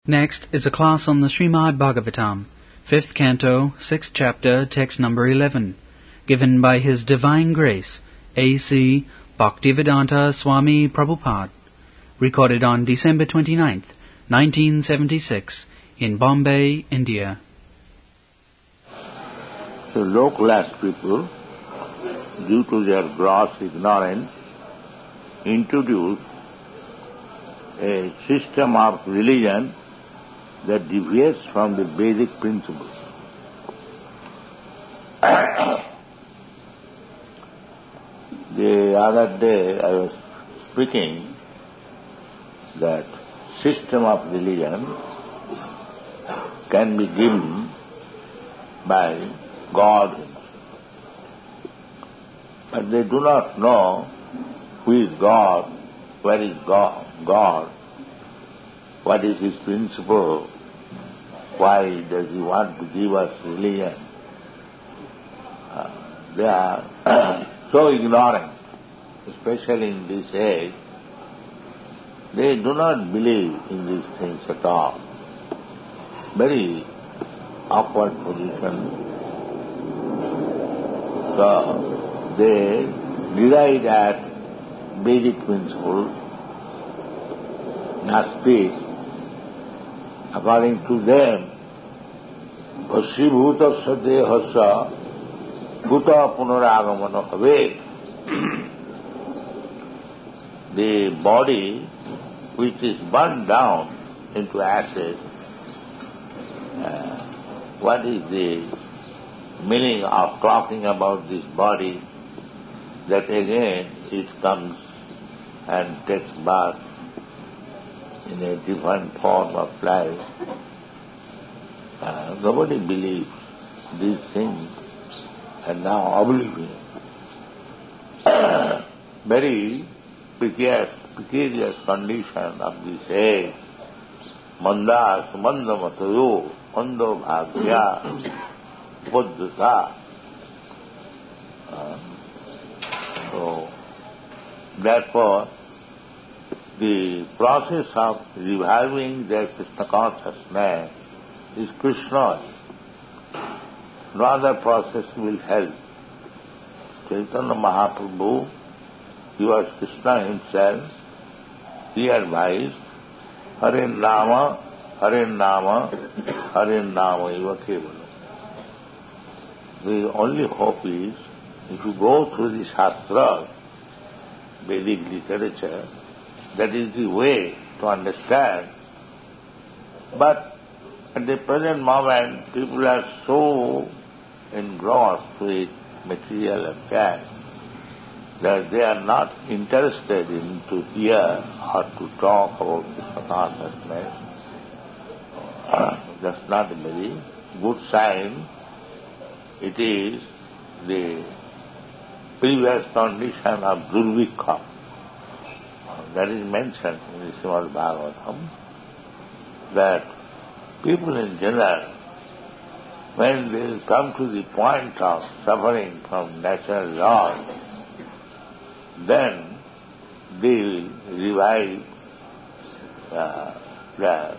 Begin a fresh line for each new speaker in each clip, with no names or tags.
Next is a class on the Srimad Bhagavatam, 5th Canto, 6th Chapter, text number 11, given by His Divine Grace, A.C. Bhaktivedanta Swami Prabhupada, recorded on December 29th, 1976, in Bombay, India.
So low-class people, due to their gross ignorance, introduce a system of religion that deviates from the basic principles. The other day I was speaking that system of religion can be given by God himself. But they do not know who is God, where is God, what is his principle, why does he want to give us religion. They are so ignorant, especially in this age. They do not believe in these things at all. Very awkward position. So they deride at basic principle, Nasti. According to them, Vasibhutasya dehasya kuta punaragamana bhavet. The body which is burned down into ashes, what is the meaning of talking about this body, that again it comes and takes birth in a different form of life. Nobody believes these things, and now oblivion. Very precarious condition of this age. Manda sumanda matayo mando bhagya buddhasa. So, therefore, the process of reviving their Krishna consciousness is Krishna. No other process will help. Chaitanya Mahaprabhu, he was Krishna himself, he advised, Hare Nama, Hare Nama, Hare Nama eva kevalam. The only hope is, if you go through the Shastra, Vedic literature, that is the way to understand. But at the present moment, people are so engrossed with material affairs that they are not interested in to hear or to talk about Krishna consciousness. That's not a very good sign. It is the previous condition of Durvikha. That is mentioned in the Srimad Bhagavatam, that people in general, when they come to the point of suffering from natural laws, then they will revive their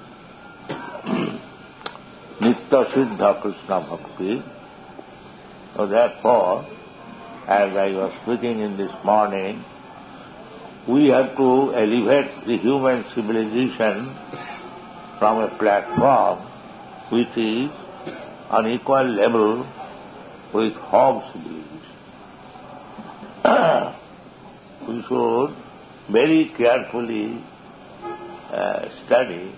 Nitya Siddha Krishna Bhakti. So therefore, as I was speaking in this morning, we have to elevate the human civilization from a platform which is on equal level with hog civilization. We should very carefully study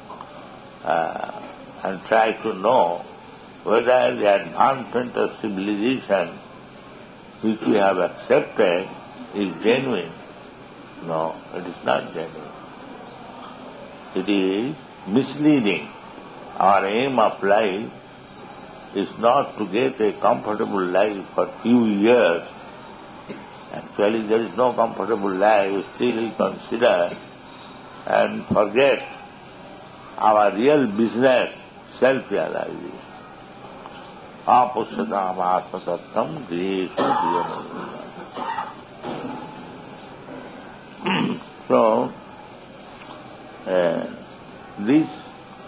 and try to know whether the advancement of civilization which we have accepted is genuine. No, it is not genuine. It is misleading. Our aim of life is not to get a comfortable life for few years. Actually, there is no comfortable life. Still consider and forget our real business, self-realization. Apusyatam atmasattam greshu diyam. So, this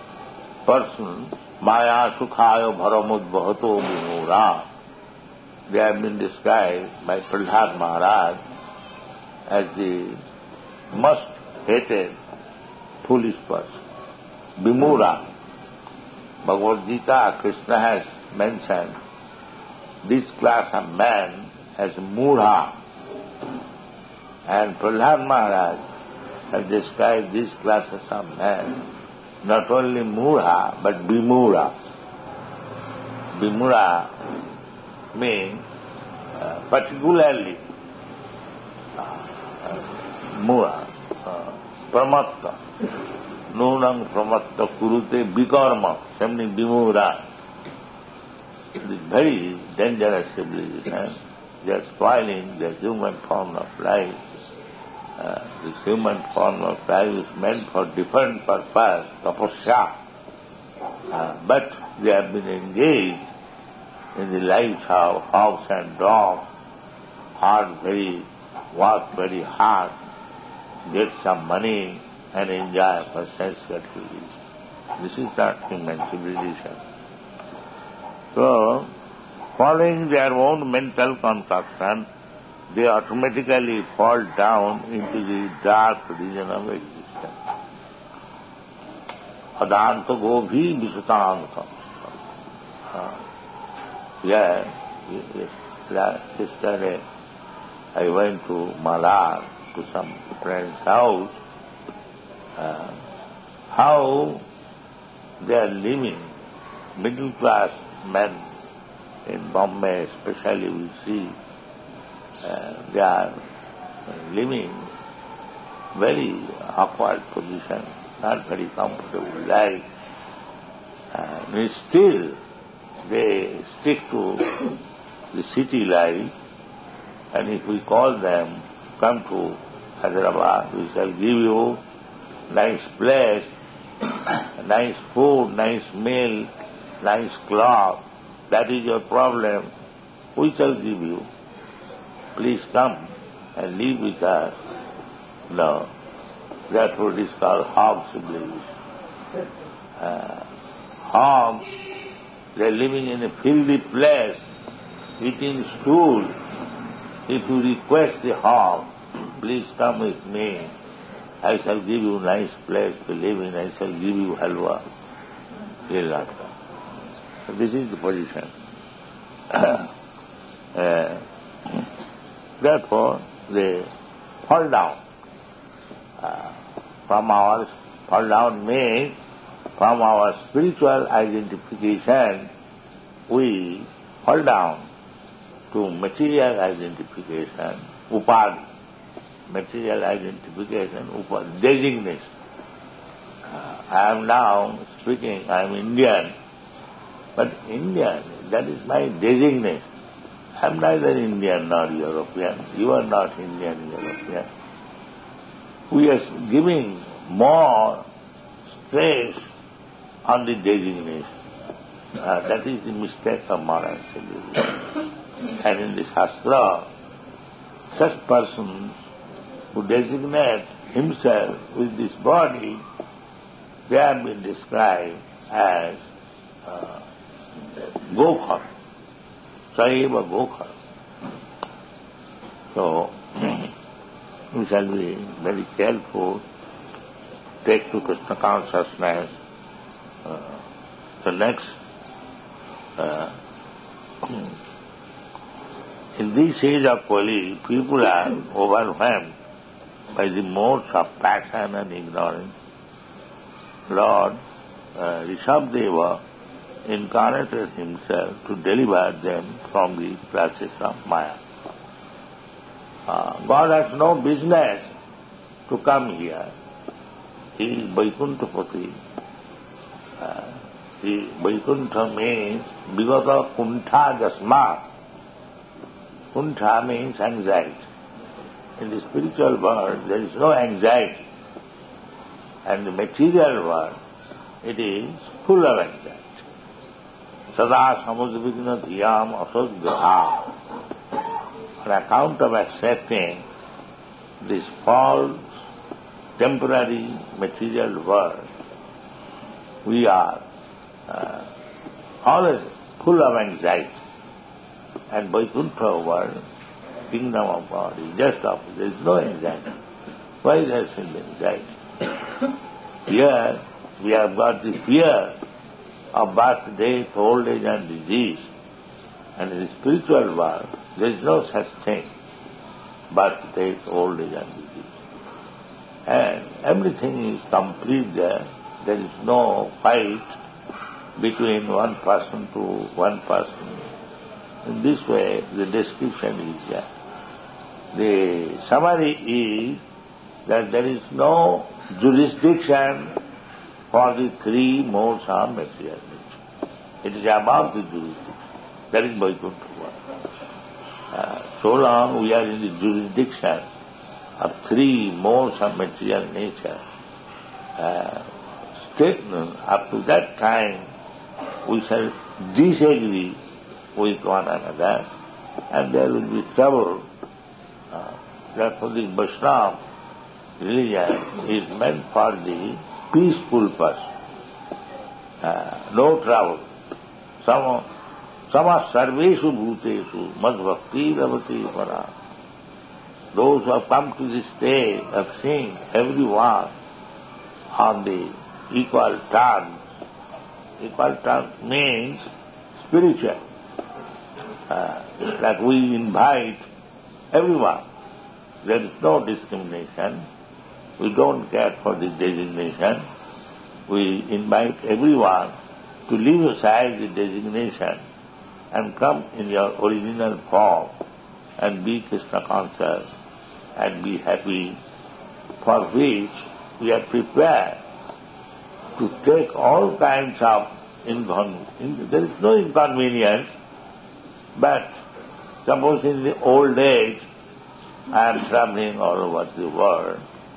persons, Maya Sukhaya Bharamudbhato Vimura, they have been described by Prahlad Maharaj as the most hated foolish person. Vimura. Bhagavad Gita, Krishna has mentioned this class of man as Mudha. And Prahlad Maharaj has described these classes of man, not only Mudha, but Vimura. Vimura means particularly Mudha, Pramatta. Nunang Pramatta Kurute Vikarma, something Vimura. It is very dangerous civilization. They are spoiling the human form of life. This human form of life is meant for different purpose, tapasya. But they have been engaged in the lives of hogs and dogs, work very hard, get some money and enjoy for sense gratification. This is not human civilization. So, following their own mental concoction, they automatically fall down into the dark region of existence. Adanta gobhi visutanta. Yesterday I went to Malar, to some friend's house. How they are living, middle class men in Bombay especially we see, they are living very awkward position, not very comfortable life. Still they stick to the city life, and if we call them, come to Hyderabad, we shall give you nice place, nice food, nice meal, nice cloth. That is your problem. We shall give you. Please come and live with us. No. Therefore it is called hog civilization. Hogs, they are living in a filthy place, eating stool. If you request the hog, please come with me, I shall give you nice place to live in, I shall give you halwa. He will not come. So this is the position. Therefore, they fall down. Fall down means from our spiritual identification, we fall down to material identification, upad. Material identification, upad, designation. I am now speaking, I am Indian, but Indian, that is my designation. I am neither Indian nor European. You are not Indian, European. We are giving more stress on the designation. That is the mistake of modern civilization. And in the Shastra, such persons who designate himself with this body, they have been described as Gokhar, Saiva Gokhar. So, we shall be very careful, take to Krishna consciousness. The next, in this age of Kali, people are overwhelmed by the modes of passion and ignorance. Lord Rishabdeva incarnated himself to deliver them from the clutches of Maya. God has no business to come here. He is Vaikuntapati. Vaikuntha means Vigata Kuntha Jasmat. Kuntha means anxiety. In the spiritual world, there is no anxiety. And the material world, it is full of anxiety. Sada samudvigna dhyam asodgha. On account of accepting this false, temporary material world, we are always full of anxiety. And Vaikuntha world, kingdom of God, is just opposite. There is no anxiety. Why there is anxiety? Here we have got the fear of birth, death, old age and disease. And in the spiritual world, there is no such thing. Birth, death, old age and disease. And everything is complete there. There is no fight between one person to one person. In this way, the description is there. The summary is that there is no jurisdiction for the three modes of material nature. It is above the jurisdiction. That is Vaikuntha world. So long we are in the jurisdiction of three modes of material nature, up to that time we shall disagree with one another and there will be trouble. Therefore the Vaishnava religion is meant for the peaceful person. No trouble. Sama sarveshu bhuteshu mad bhakti ravati para. Those who have come to the stage of seeing everyone on the equal terms. Equal terms means spiritual. It's like we invite everyone. There is no discrimination. We don't care for the designation. We invite everyone to leave aside the designation and come in your original form and be Krishna conscious and be happy, for which we are prepared to take all kinds of inconvenience. There is no inconvenience, but suppose in the old age I am traveling all over the world,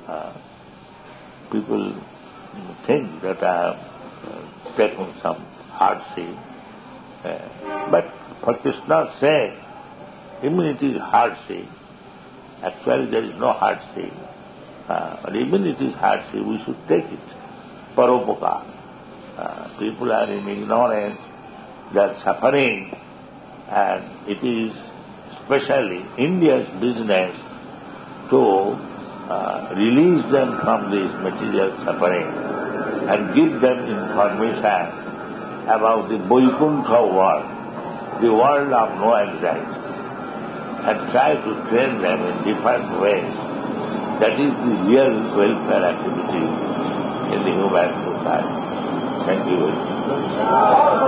people think that I have taken some hardship. But for Krishna's sake, immunity is hardship. Actually there is no hardship. But immunity is hardship, we should take it. Paropakar. People are in ignorance, they are suffering, and it is especially India's business to release them from this material suffering and give them information about the Vaikuntha world, the world of no anxiety, and try to train them in different ways. That is the real welfare activity in the human society. Thank you very much.